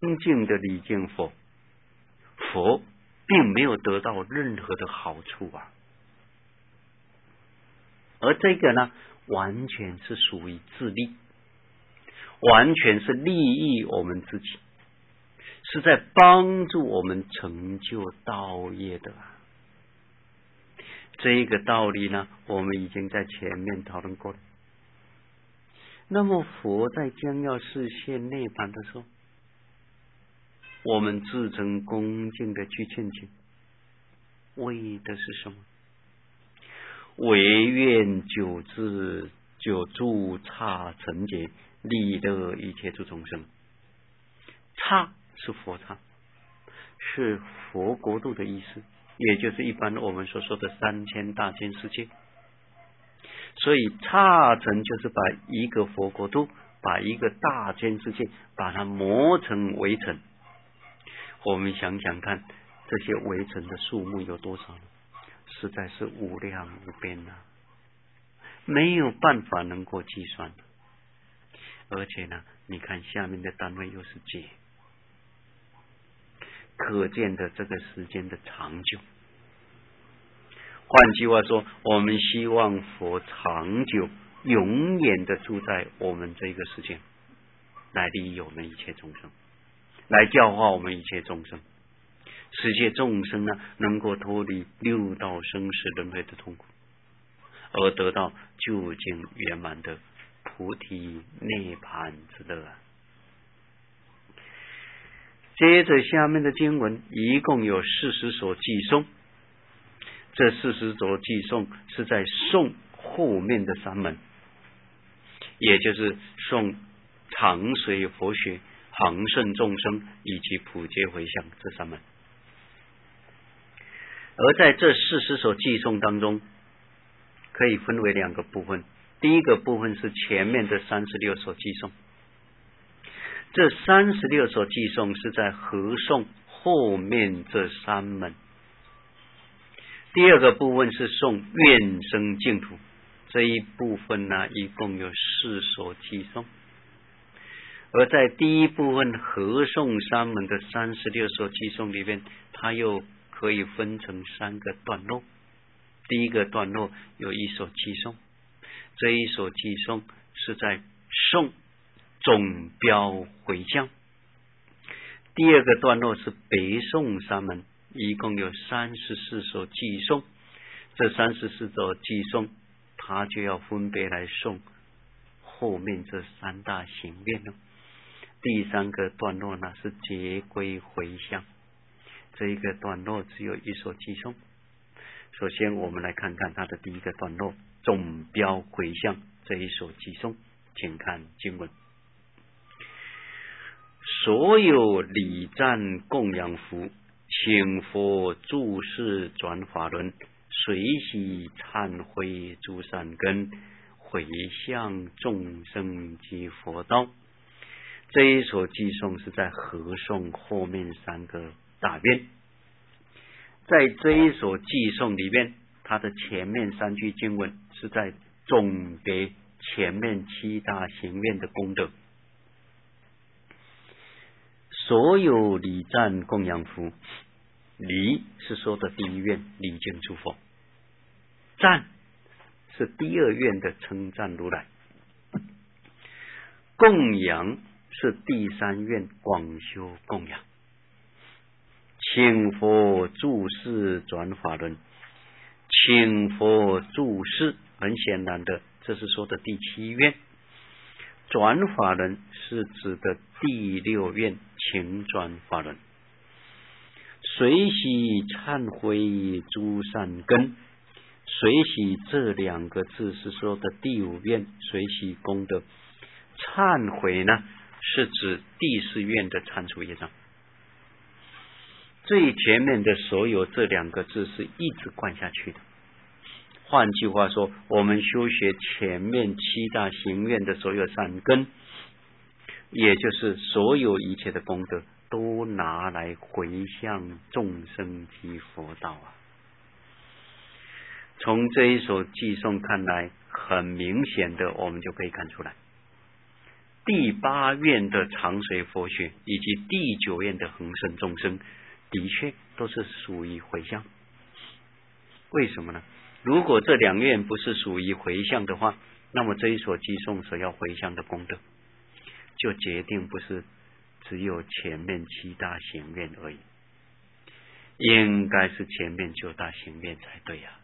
敬的礼敬佛，佛并没有得到任何的好处啊。而这个呢，完全是属于自利，完全是利益我们自己，是在帮助我们成就道业的啊。这个道理呢，我们已经在前面讨论过了。那么佛在将要示现涅槃的时候，我们自诚恭敬的去劝请，为的是什么？唯愿久住刹成劫，利乐一切诸众生。刹是佛刹，是佛国度的意思，也就是一般我们所说的3000大千世界。所以刹成就是把一个佛国度，把一个大千世界，把它磨成微尘。我们想想看，这些微尘的数目有多少呢？实在是无量无边啊，没有办法能够计算的。而且呢，你看下面的单位又是劫，可见的这个时间的长久。换句话说，我们希望佛长久永远的住在我们这个世界，来利益我们一切众生，来教化我们一切众生，使一切众生呢能够脱离六道生死轮回的痛苦，而得到究竟圆满的菩提涅槃之乐啊。接着下面的经文一共有40所记诵，这40所记诵是在诵后面的3门，也就是诵常随佛学、恒顺众生以及普皆回向这3门。而在这40所记诵当中，可以分为2个部分。第一个部分是前面的36所记诵，这36所记诵是在合诵后面这3门。第二个部分是诵愿生净土，这一部分呢一共有4所记诵。而在第一部分合诵3门的36所记诵里面，它又可以分成3个段落。第一个段落有1所记诵，这一所记诵是在诵总标回向。第二个段落是北诵3门，一共有34所记诵。这34所记诵，它就要分别来诵后面这3大行愿了。第3个段落呢是结归回向，这一个段落只有1所记诵。首先我们来看看它的第一个段落总标回向这一所记诵，请看经文：所有礼赞供养福，请佛住世转法轮，随喜忏悔诸善根，回向众生及佛道。这一所记诵是在合诵后面3个大愿。在这一所记诵里面，它的前面3句经文是在总结前面7大行愿的功德。所有礼赞供养福，礼是说的第一愿，礼敬诸佛；赞是第2愿的称赞如来；供养是第3愿广修供养。请佛住世转法轮，请佛住世，很显然的，这是说的第7愿。转法轮是指的第6愿，请转法轮。随喜忏悔诸善根，随喜这2个字是说的第5愿，随喜功德。忏悔呢是指第4愿的忏除业障。最前面的所有这2个字是一直贯下去的。换句话说，我们修学前面7大行愿的所有善根，也就是所有一切的功德，都拿来回向众生及佛道啊。从这一首偈颂看来，很明显的我们就可以看出来， 第8愿的长随佛学以及第9愿的恒生众生，的确都是属于回向。为什么呢？如果这2愿不是属于回向的话，那么这一所寄送所要回向的功德，就决定不是只有前面7大行愿而已，应该是前面9大行愿才对呀。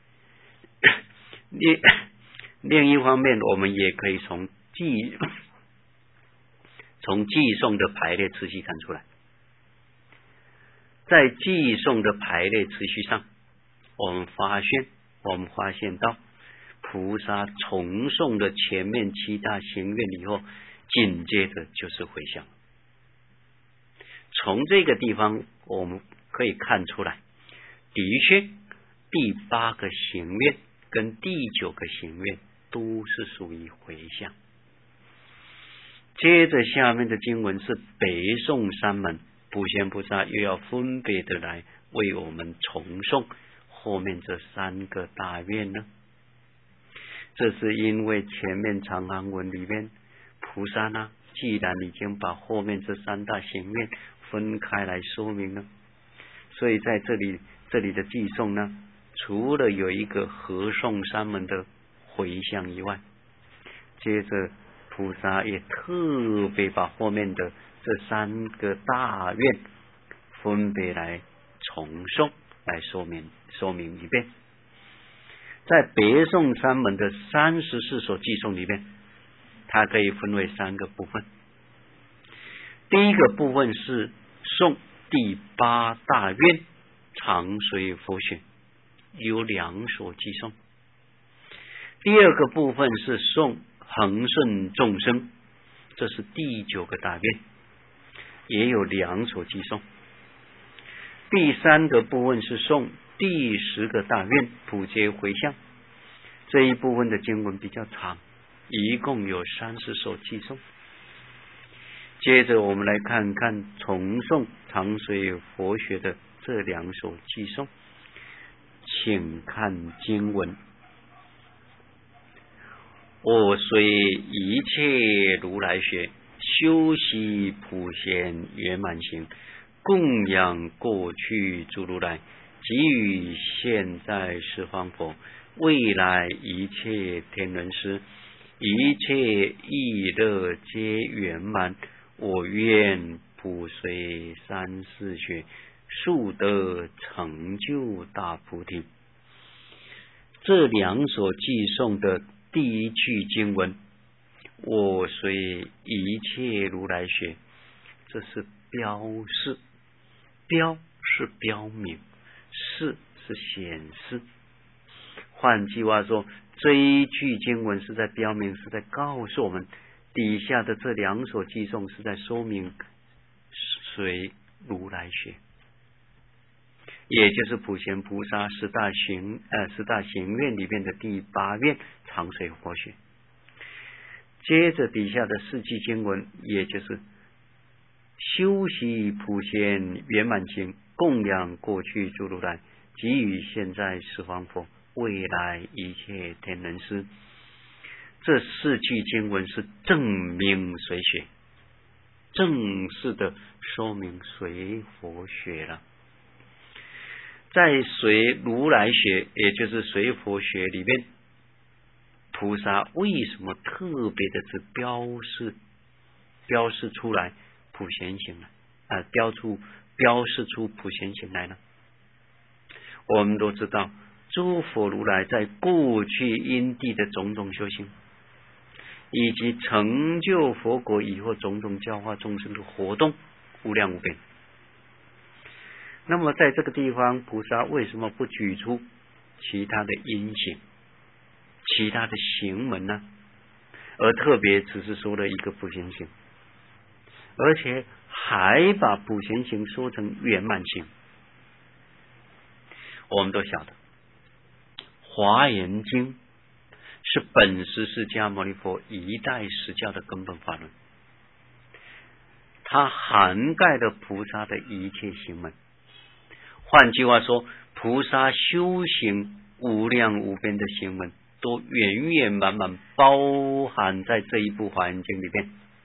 另一方面，我们也可以从寄送的排列次序看出来。在寄送的排列次序上，我们发现到菩萨重诵的前面7大行愿以后，紧接着就是回向。从这个地方我们可以看出来，的确第8个行愿跟第9个行愿都是属于回向。接着下面的经文是北宋3门，普贤菩萨又要分别的来为我们重诵后面这3个大愿呢。这是因为前面长行文里面菩萨呢，既然已经把后面这3大行愿分开来说明了，所以在这里的寄诵呢，除了有一个合诵3门的回向以外，接着菩萨也特别把后面的这3个大愿分别来重诵，来说明一遍。在别诵3门的34所寄诵里面，它可以分为3个部分。第一个部分是诵第8大愿长随佛学，有2所寄诵。第二个部分是诵恒顺众生，这是第9个大愿，也有2所寄诵。第3个部分是诵第10个大愿普皆回向，这一部分的经文比较长，一共有30所寄诵。接着我们来看看重诵长随佛学的这2所寄诵，请看经文。我虽一切如来学，修习普贤圆满行，供养过去诸如来，给予现在十方佛，未来一切天人师，一切意乐皆圆满。我愿普随三世学，速得成就大菩提。这2所寄诵的第1句经文，我随一切如来学，这是标示，标是标明，示是显示。换句话说，这一句经文是在标明，是在告诉我们，底下的这2所寄诵是在说明随如来学，也就是普贤菩萨十大行愿里面的第8愿长随佛学。接着底下的4句经文，也就是修习普贤圆满行，供养过去诸如来，给予现在十方佛，未来一切天人师。这4句经文是证明随学，正式的说明随佛学了。在随如来学，也就是随佛学里面，菩萨为什么特别的是标示出来普贤行呢？标示出普贤行来呢？我们都知道，诸佛如来在过去因地的种种修行，以及成就佛国以后种种教化众生的活动，无量无边。那么在这个地方，菩萨为什么不举出其他的因行、其他的行门呢？而特别只是说了一个普贤行，而且还把普贤行说成圆满行。我们都晓得，华严经是本师释迦牟尼佛一代实教的根本法论，它涵盖了菩萨的一切行门。换句话说，菩萨修行无量无边的行门，都圆圆满满包含在这一部华严经里面。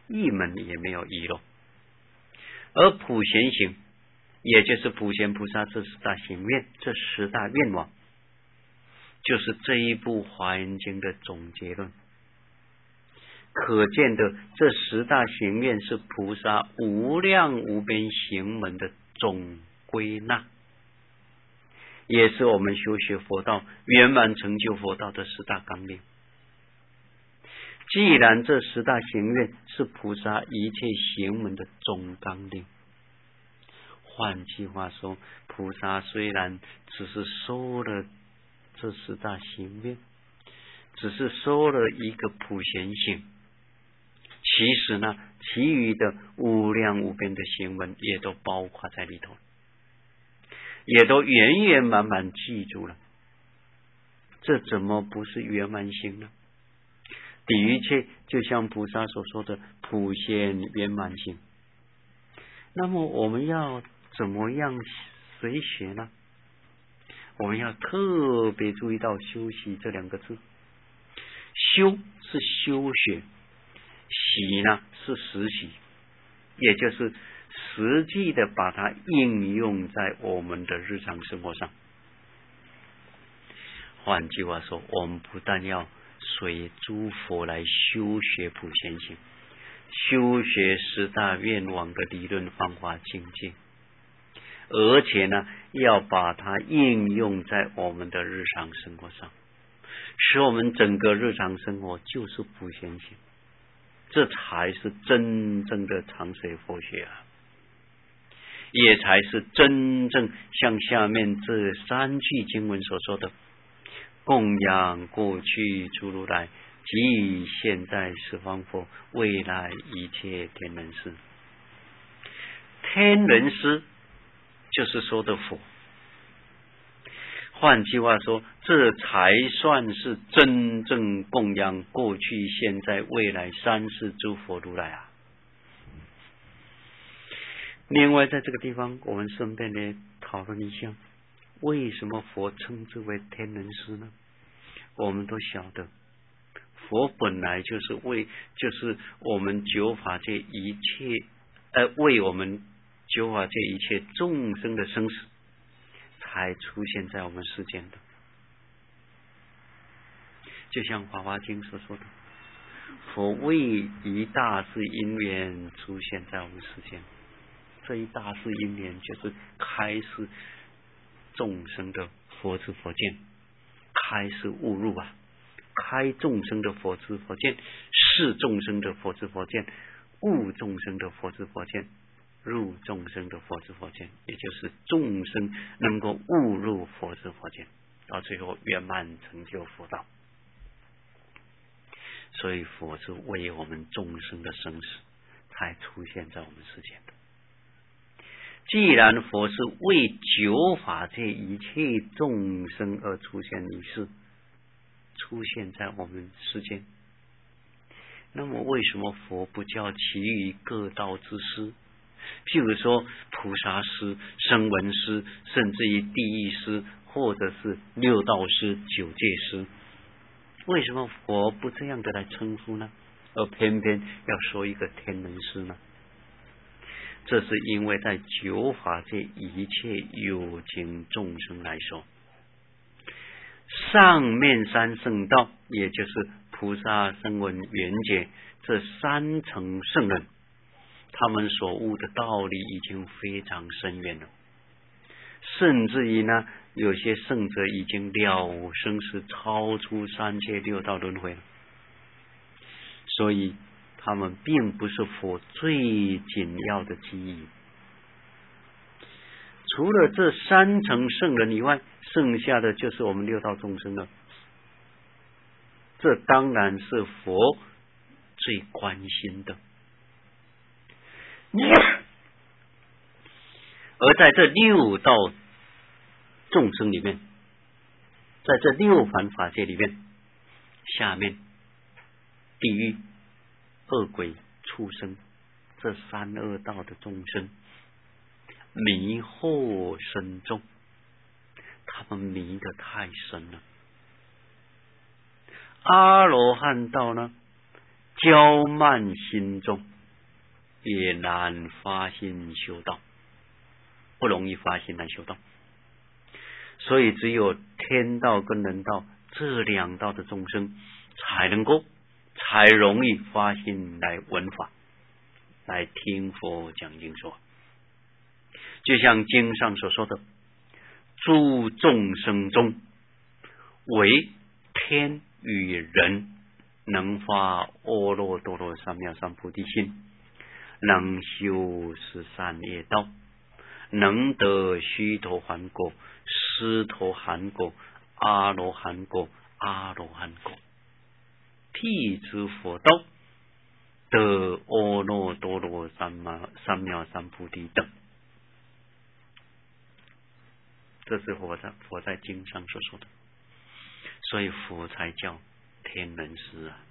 一门也没有遗漏。而普贤行，也就是普贤菩萨这10大行愿，这10大愿望，就是这一部华严经的总结论。可见的，这10大行愿是菩萨无量无边行门的总归纳，也是我们修学佛道圆满成就佛道的10大纲领。既然这10大行愿是菩萨一切行门的总纲领，换句话说，菩萨虽然只是收了这10大行愿，只是收了一个普贤行，其实呢，其余的无量无边的行门也都包括在里头，也都圆圆满满记住了。这怎么不是圆满行呢？的确，就像菩萨所说的普贤圆满行。那么我们要怎么样随学呢？我们要特别注意到修习这2个字。修是修学，习呢是实习，也就是实际的把它应用在我们的日常生活上。换句话说，我们不但要随诸佛来修学普贤行，修学10大愿望的理论方法境界，而且呢，要把它应用在我们的日常生活上，使我们整个日常生活就是普贤行，这才是真正的长水佛学啊，也才是真正像下面这3句经文所说的供养过去诸如来，即现在十方佛，未来一切天人师。天人师就是说的佛，换句话说，这才算是真正供养过去现在未来3世诸佛如来啊。另外在这个地方我们顺便的讨论一下，为什么佛称之为天人师呢？我们都晓得佛本来就是我们九法界一切为我们九法界一切众生的生死才出现在我们世间的。就像《法华经》所说的，佛为一大事因缘出现在我们世间，这一大事因缘就是开示众生的佛知佛见，开示悟入啊，开众生的佛知佛见，示众生的佛知佛见，悟众生的佛知佛见，入众生的佛知佛见，也就是众生能够悟入佛知佛见，到最后圆满成就佛道。所以佛是为我们众生的生死才出现在我们世间的。既然佛是为九法界一切众生而出现于世，出现在我们世间，那么为什么佛不叫其余各道之师，譬如说菩萨师、声闻师，甚至于地狱师，或者是六道师、九界师，为什么佛不这样的来称呼呢？而偏偏要说一个天人师呢？这是因为在九法界一切有情众生来说，上面三圣道，也就是菩萨、声闻、缘觉这3层圣人，他们所悟的道理已经非常深远了，甚至于呢，有些圣者已经了生死，超出3界6道轮回了，所以他们并不是佛最紧要的记忆。除了这3层圣人以外，剩下的就是我们六道众生了。这当然是佛最关心的。而在这六道众生里面，在这六凡法界里面，下面地狱、恶鬼、畜生这3恶道的众生迷惑深重，他们迷得太深了。阿罗汉道呢，骄慢心重， 也难发心修道，不容易发心来修道。所以只有天道跟人道这两道的众生才容易发心来闻法，来听佛讲经说。就像经上所说的，诸众生中唯天与人能发阿耨多罗三藐三菩提心，能修十善业道，能得须陀洹果、斯陀含果、阿罗汉果、阿罗汉果，辟支佛道，得阿耨多罗三藐三菩提等。这是佛在经上所说的，所以佛才叫天人师啊。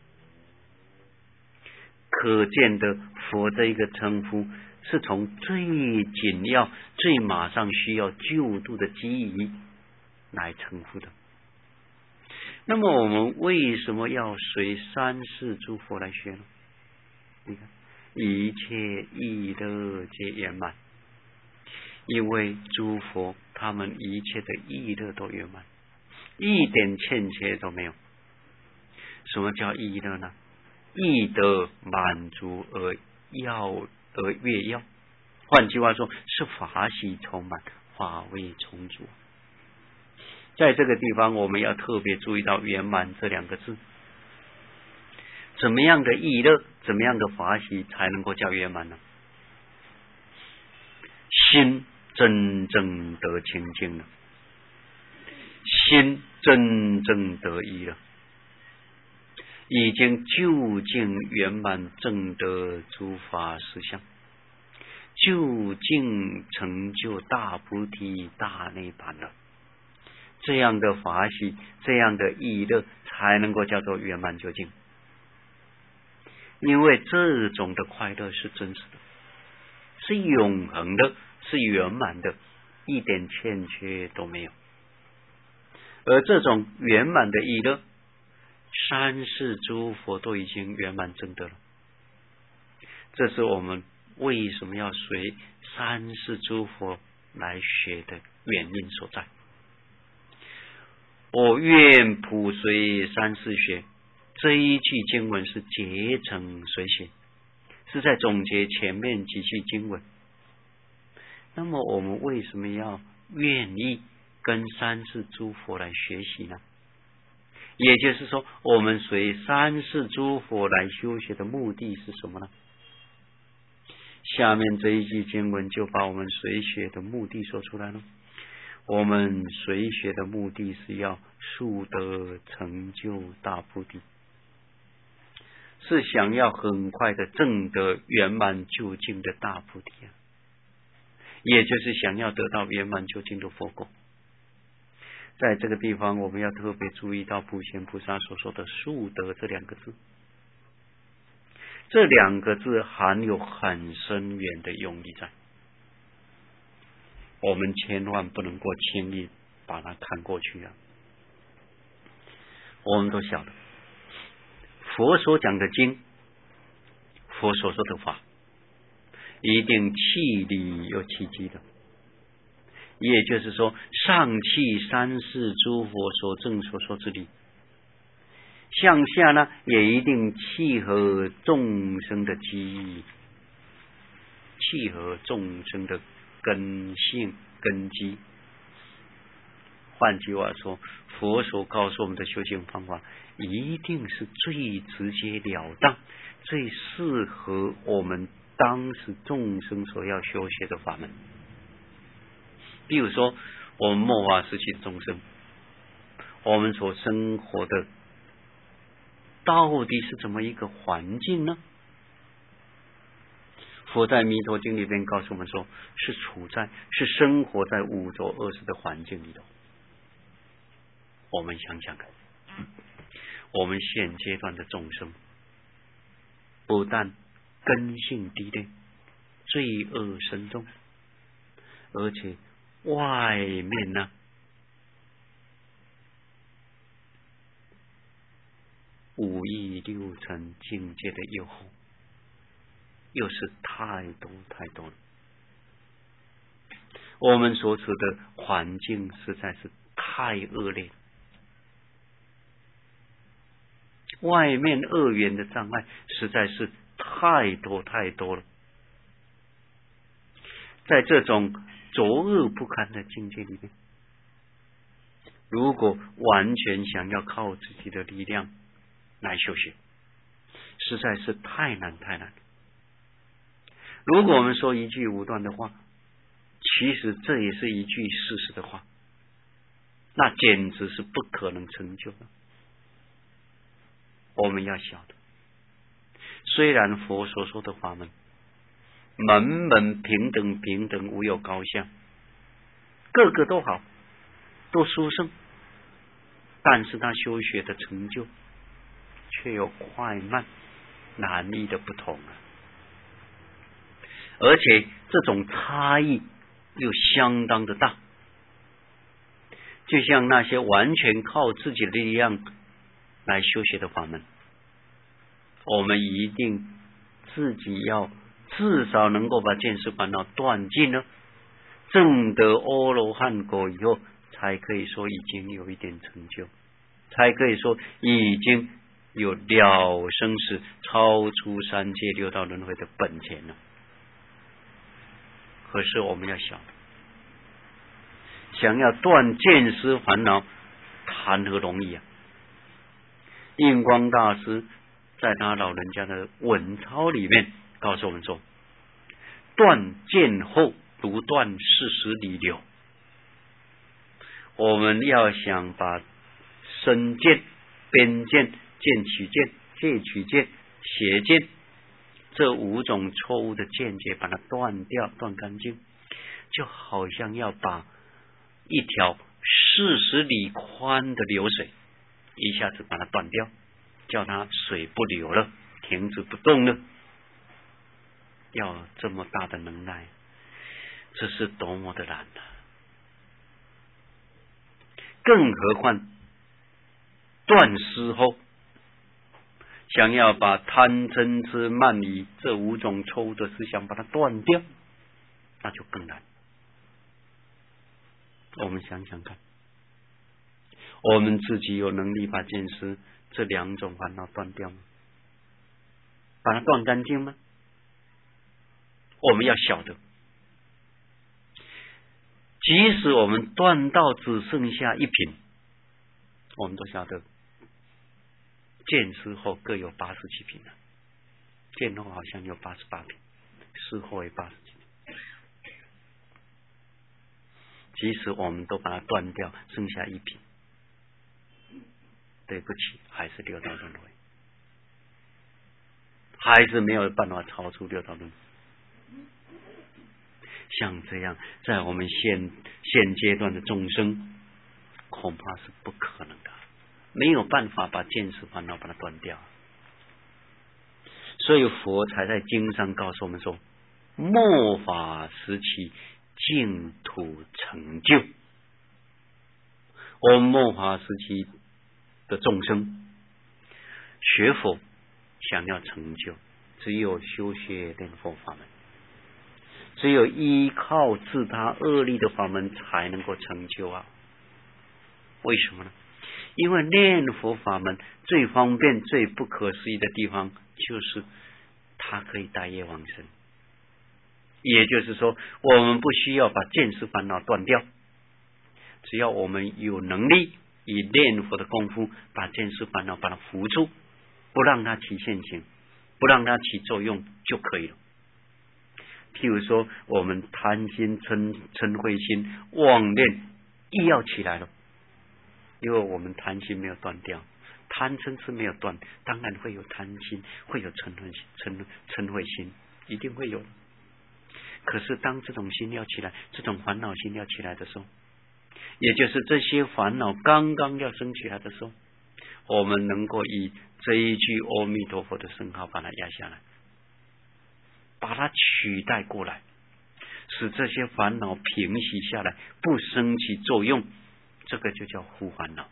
可见的佛这一个称呼是从最紧要、最马上需要救度的机宜来称呼的。那么我们为什么要随三世诸佛来学呢？你看，一切意乐皆圆满，因为诸佛他们一切的意乐都圆满，一点欠缺都没有。什么叫意乐呢？意得满足而越要，换句话说，是法喜充满，法味充足。在这个地方我们要特别注意到圆满这两个字。怎么样的意乐，怎么样的法喜才能够叫圆满呢？心真正得清净了，心真正得意了，已经究竟圆满证得诸法实相，究竟成就大菩提大涅槃了。这样的法喜，这样的意乐，才能够叫做圆满究竟。因为这种的快乐是真实的，是永恒的，是圆满的，一点欠缺都没有。而这种圆满的意乐，三世诸佛都已经圆满证得了。这是我们为什么要随三世诸佛来学的原因所在。我愿普随三世学，这一句经文是结成随学，是在总结前面几句经文。那么我们为什么要愿意跟三世诸佛来学习呢？也就是说，我们随三世诸佛来修学的目的是什么呢？下面这一句经文就把我们随学的目的说出来了。我们随学的目的是要速得成就大菩提，是想要很快的证得圆满究竟的大菩提啊，也就是想要得到圆满究竟的佛果。在这个地方我们要特别注意到普贤菩萨所说的速得这两个字，这两个字含有很深远的用意在，我们千万不能够轻易把它看过去啊。我们都晓得佛所讲的经，佛所说的法，一定契理又契机的，也就是说上契三世诸佛所证所说之理，向下呢也一定契合众生的机遇，契合众生的根性根基。换句话说，佛所告诉我们的修行方法一定是最直截了当，最适合我们当时众生所要修学的法门。比如说我们末法时期的众生，我们所生活的到底是怎么一个环境呢？佛在弥陀经里边告诉我们说，是生活在五浊恶世的环境里头。我们想想看，我们现阶段的众生不但根性低劣，罪恶深重，而且外面呢五欲六尘境界的诱惑， 又是太多太多了。我们所处的环境实在是太恶劣，外面恶缘的障碍实在是太多太多了。在这种浊恶不堪的境界里面，如果完全想要靠自己的力量来修学，实在是太难太难。如果我们说一句武断的话，其实这也是一句事实的话，那简直是不可能成就的。我们要晓得，虽然佛所说的法门门门平等平等，无有高下，个个都好，都殊胜，但是他修学的成就却有快慢难易的不同啊，而且这种差异又相当的大。就像那些完全靠自己的力量来修学的法门，我们一定自己要至少能够把见识烦恼断尽了，证得阿罗汉果以后，才可以说已经有一点成就，才可以说已经有了生死超出三界六道轮回的本钱了。可是我们要晓得，想要断见思烦恼谈何容易啊！印光大师在他老人家的文钞里面告诉我们说，断见后如断四十里流。我们要想把身见、边见、见取见、戒取见、邪见这5种错误的见解把它断掉，断干净，就好像要把一条40里宽的流水一下子把它断掉，叫它水不流了，停止不动了。要这么大的能耐，这是多么的难啊！更何况断思后，想要把贪嗔痴慢疑这5种错误的思想把它断掉，那就更难。我们想想看，我们自己有能力把见思这2种烦恼断掉吗？把它断干净吗？我们要晓得，即使我们断到只剩下1品，我们都晓得见思后各有80几品了，见后好像有88品，思后也80几品。即使我们都把它断掉，剩下1品，对不起，还是六道轮回，还是没有办法超出六道轮回。像这样，在我们现阶段的众生，恐怕是不可能的，没有办法把见识烦恼把它断掉。所以佛才在经上告诉我们说，末法时期净土成就。我们末法时期的众生学佛想要成就，只有修学念佛法门，只有依靠自他恶力的法门才能够成就啊！为什么呢？因为念佛法门最方便、最不可思议的地方，就是它可以带业往生。也就是说，我们不需要把见识烦恼断掉，只要我们有能力以念佛的功夫把见识烦恼把它扶住，不让它起现行，不让它起作用就可以了。譬如说，我们贪心、嗔恚心、妄念亦要起来了，因为我们贪心没有断掉，贪嗔痴没有断，当然会有贪心，会有嗔恚心，一定会有。可是当这种心要起来，这种烦恼心要起来的时候，也就是这些烦恼刚刚要升起来的时候，我们能够以这一句阿弥陀佛的圣号把它压下来，把它取代过来，使这些烦恼平息下来，不升起作用，这个就叫护烦恼。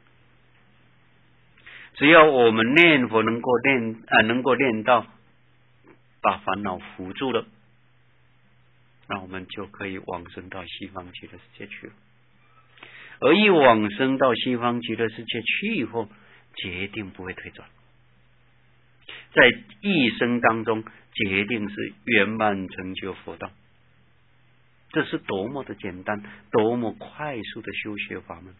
只要我们念佛能够练到把烦恼扶住了，那我们就可以往生到西方极乐世界去了。而一往生到西方极乐世界去以后，决定不会退转，在一生当中决定是圆满成就佛道。这是多么的简单，多么快速的修学法门。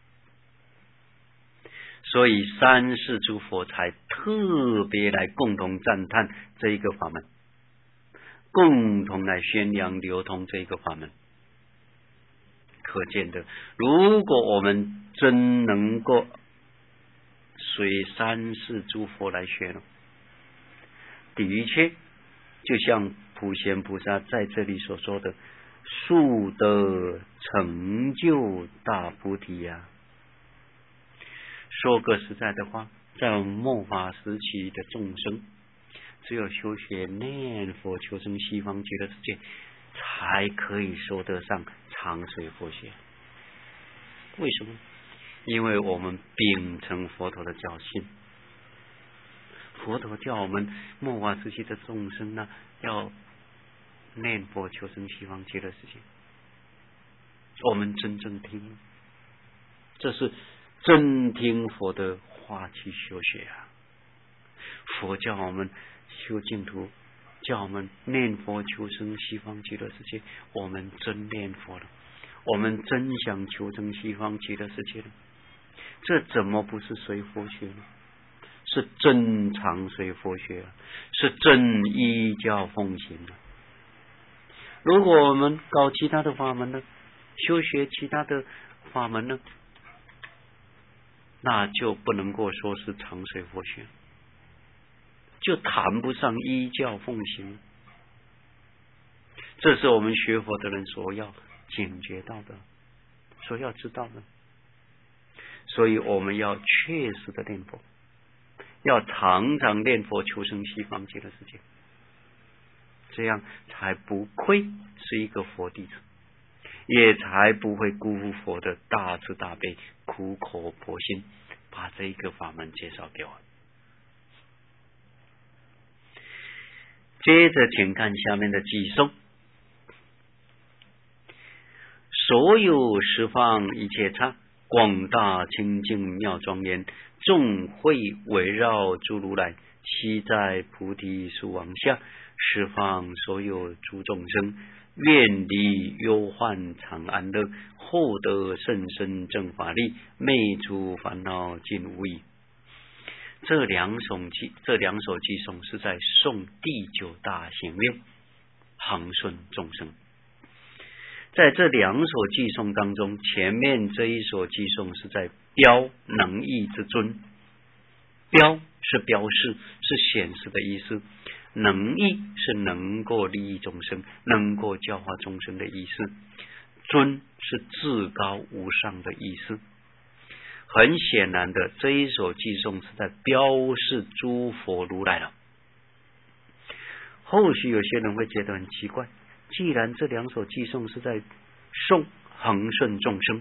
所以三世诸佛才特别来共同赞叹这一个法门，共同来宣扬流通这一个法门。可见的，如果我们真能够随三世诸佛来学了，的确就像普贤菩萨在这里所说的，速得成就大菩提呀。说个实在的话，在末法时期的众生，只有修学念佛求生西方极乐世界，才可以说得上长随佛学。为什么？因为我们秉承佛陀的教训，佛陀叫我们末法时期的众生呢，要念佛求生西方极乐世界。我们真正听，这是真听佛的话去修学啊！佛叫我们修净土，叫我们念佛求生西方极乐世界，我们真念佛了，我们真想求生西方极乐世界了，这怎么不是随佛学呢？是真常随佛学啊，是真依教奉行啊。如果我们搞其他的法门呢，修学其他的法门呢，那就不能够说是常随佛学，就谈不上依教奉行。这是我们学佛的人所要警觉到的，所要知道的。所以我们要确实的念佛，要常常念佛求生西方极乐世界，这样才不愧是一个佛弟子，也才不会辜负佛的大慈大悲、苦口婆心，把这一个法门介绍给我。接着请看下面的偈颂：所有十方一切刹，广大清净妙庄严，众会围绕诸如来，悉在菩提树王下，十方所有诸众生，愿离忧患常安乐，获得甚深正法力，灭除烦恼尽无疑。这两首偈颂是在颂第九大行愿，恒顺众生。在这两首偈颂当中，前面这一首偈颂是在标能义之尊，标是标示，是显示的意思，能义是能够利益众生，能够教化众生的意思，尊是至高无上的意思。很显然的，这一首偈颂是在标示诸佛如来了。后续有些人会觉得很奇怪，既然这两首偈颂是在颂恒顺众生，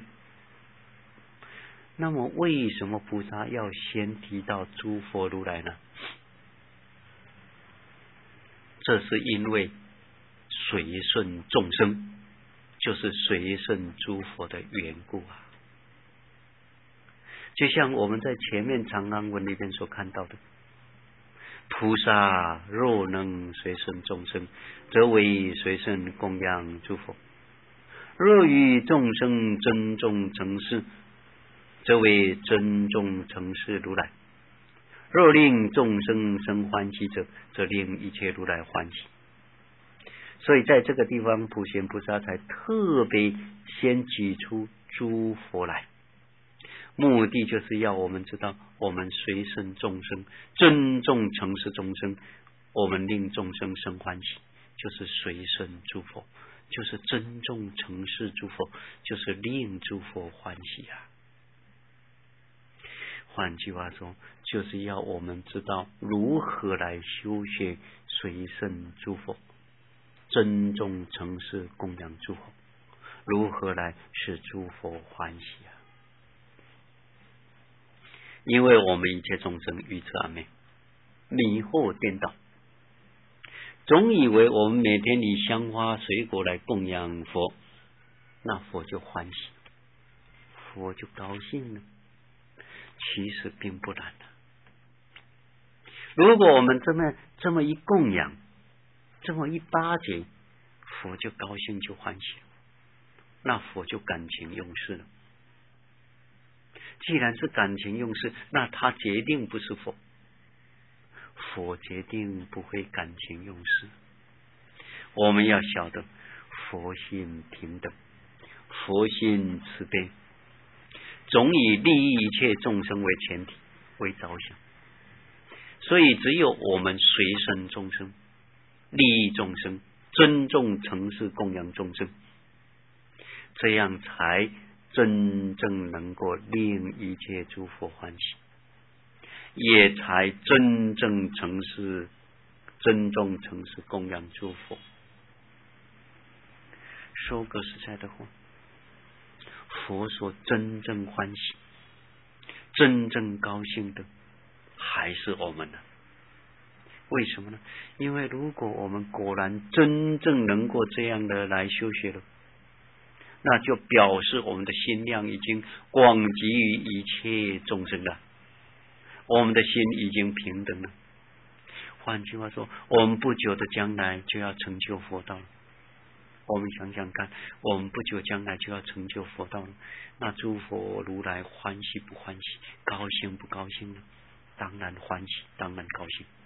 那么为什么菩萨要先提到诸佛如来呢？这是因为随顺众生，就是随顺诸佛的缘故啊。就像我们在前面长安文里面所看到的，菩萨若能随顺众生，则为随顺供养诸佛；若与众生尊重承事，则为尊重承事如来；若令众生生欢喜者，则令一切如来欢喜。所以在这个地方，普贤菩萨才特别先举出诸佛来，目的就是要我们知道，我们随顺众生，尊重承事众生，我们令众生生欢喜，就是随顺诸佛，就是尊重承事诸佛，就是令诸佛欢喜啊。换句话说，就是要我们知道如何来修学随顺诸佛，尊重承事供养诸佛，如何来使诸佛欢喜啊。因为我们一切众生愚痴暗昧，迷惑颠倒， 总以为我们每天以香花水果来供养佛，那佛就欢喜，佛就高兴了。其实并不然的。如果我们这么一供养，这么一巴结，佛就高兴就欢喜了，那佛就感情用事了。既然是感情用事，那他决定不是佛，佛决定不会感情用事。我们要晓得，佛心平等，佛心慈悲，总以利益一切众生为前提为着想，所以只有我们随顺众生，利益众生，尊重承事供养众生，这样才真正能够令一切诸佛欢喜，也才真正承事尊重承事供养诸佛。说个实在的话，佛所真正欢喜真正高兴的还是我们呢？为什么呢？因为如果我们果然真正能够这样的来修学了，那就表示我们的心量已经广及于一切众生了，我们的心已经平等了。换句话说，我们不久的将来就要成就佛道了。我们想想看，我们不久将来就要成就佛道了，那诸佛如来欢喜不欢喜，高兴不高兴呢？当然欢喜，当然高兴。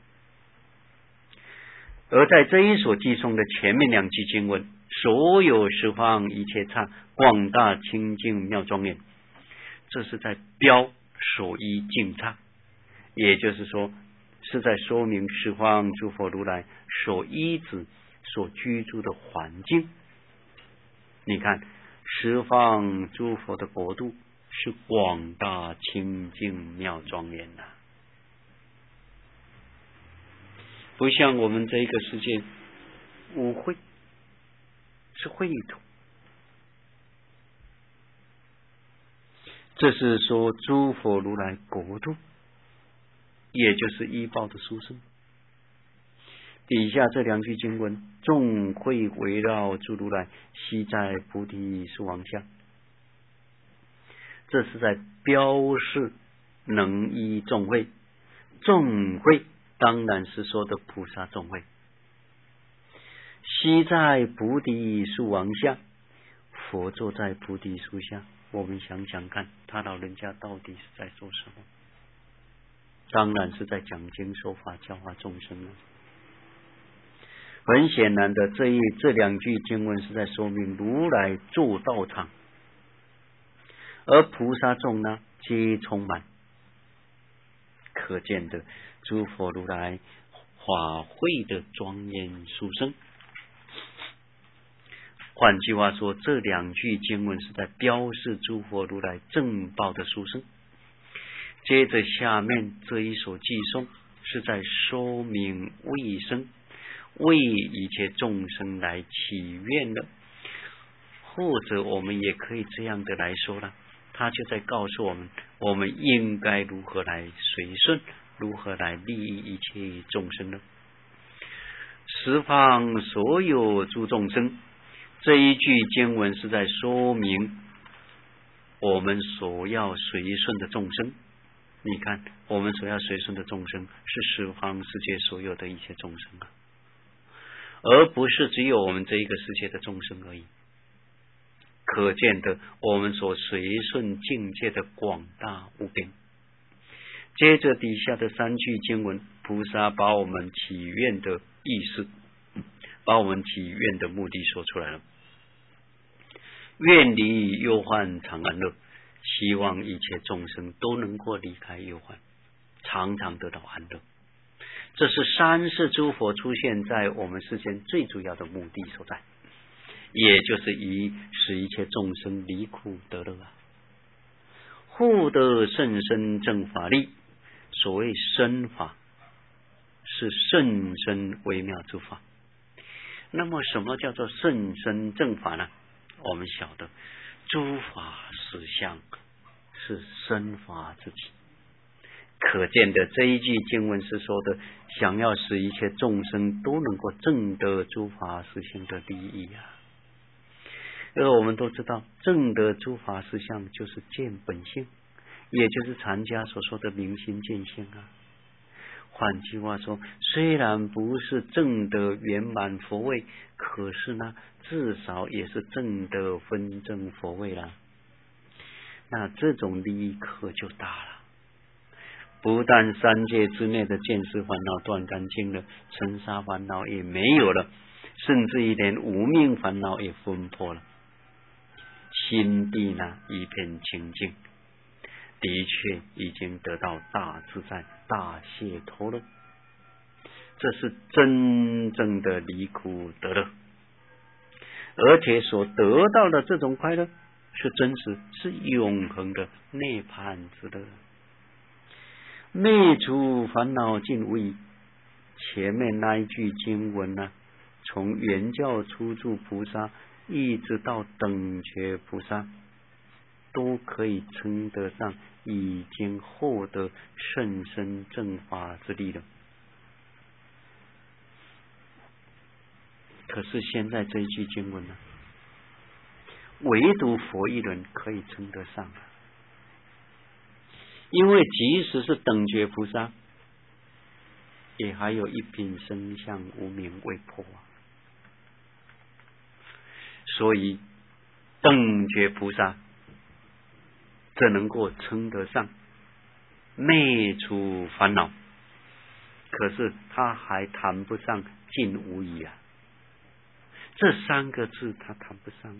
而在这一所寄诵的前面两句经文，所有十方一切刹，广大清净妙庄严，这是在标所依净刹，也就是说是在说明十方诸佛如来所依止所居住的环境。你看，十方诸佛的国度是广大清净妙庄严呐，不像我们这个世界污秽，是秽土。这是说诸佛如来国度，也就是依报的殊胜。底下这两句经文，众会围绕诸如来，悉在菩提树王下，这是在标示能依众会。众会当然是说的菩萨众会，悉在菩提树王下，佛坐在菩提树下。我们想想看，他老人家到底是在做什么？当然是在讲经说法，教化众生了。很显然的，这两句经文是在说明如来坐道场，而菩萨众呢皆充满，可见的诸佛如来法会的庄严殊胜。换句话说，这两句经文是在标示诸佛如来正报的殊胜。接着下面这一首偈颂是在说明为生，为一切众生来祈愿的，或者我们也可以这样的来说了，他就在告诉我们，我们应该如何来随顺，如何来利益一切众生呢？十方所有诸众生，这一句经文是在说明我们所要随顺的众生。你看，我们所要随顺的众生是十方世界所有的一切众生啊，而不是只有我们这一个世界的众生而已。可见的，我们所随顺境界的广大无边。接着底下的三句经文，菩萨把我们祈愿的意思，把我们祈愿的目的说出来了。愿离忧患常安乐，希望一切众生都能够离开忧患，常常得到安乐。这是三世诸佛出现在我们世间最主要的目的所在，也就是以使一切众生离苦得乐啊，护得甚深正法力。所谓深法，是甚深微妙之法。那么什么叫做甚深正法呢？我们晓得诸法实相是深法之体， 可见的这一句经文是说的，想要使一切众生都能够证得诸法实相的利益啊。而我们都知道，证得诸法实相就是见本性，也就是禅家所说的明心见性啊。换句话说，虽然不是证得圆满佛位，可是呢，至少也是证得分证佛位啦。那这种利益可就大了。不但三界之内的见识烦恼断干净了，尘沙烦恼也没有了，甚至于连无明烦恼也分破了，心地呢一片清净，的确已经得到大自在、大解脱了。这是真正的离苦得乐，而且所得到的这种快乐是真实，是永恒的涅槃之乐。灭除烦恼尽无疑，前面那一句经文呢，从原教初住菩萨一直到等觉菩萨，都可以称得上已经获得甚深正法之力了。可是现在这一句经文呢，唯独佛一人可以称得上，因为即使是等觉菩萨，也还有一品生相无明未破啊。所以等觉菩萨这能够称得上灭除烦恼，可是他还谈不上尽无疑啊。这三个字他谈不上。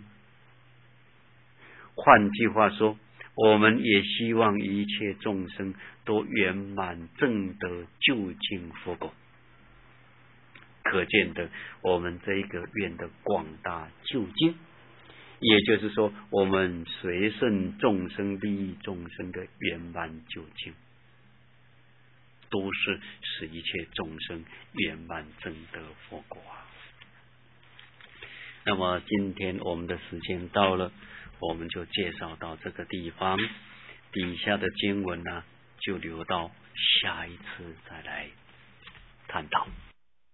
换句话说，我们也希望一切众生都圆满证得究竟佛果，可见的我们这一个愿的广大究竟，也就是说，我们随顺众生利益众生的圆满究竟，都是使一切众生圆满证得佛果啊。那么今天我们的时间到了，我们就介绍到这个地方，底下的经文呢，就留到下一次再来探讨。